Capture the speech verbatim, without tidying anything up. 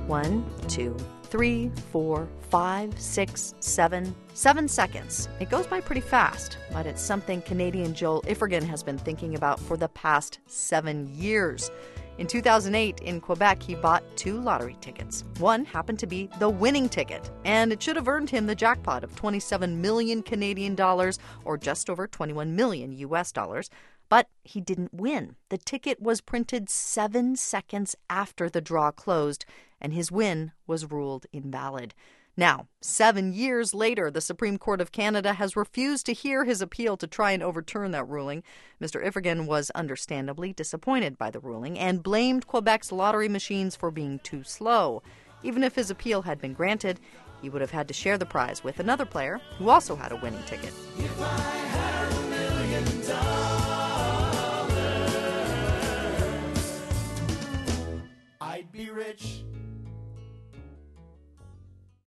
One, two, three, four, five, six, seven, seven seconds. It goes by pretty fast, but it's something Canadian Joel Iffergan has been thinking about for the past seven years. In two thousand eight, in Quebec, he bought two lottery tickets. One happened to be the winning ticket, and it should have earned him the jackpot of twenty-seven million Canadian dollars, or just over twenty-one million U S dollars. But he didn't win. The ticket was printed seven seconds after the draw closed, and his win was ruled invalid. Now, seven years later, the Supreme Court of Canada has refused to hear his appeal to try and overturn that ruling. Mister Iffergan was understandably disappointed by the ruling and blamed Quebec's lottery machines for being too slow. Even if his appeal had been granted, he would have had to share the prize with another player who also had a winning ticket. If I had a million dollars, I'd be rich.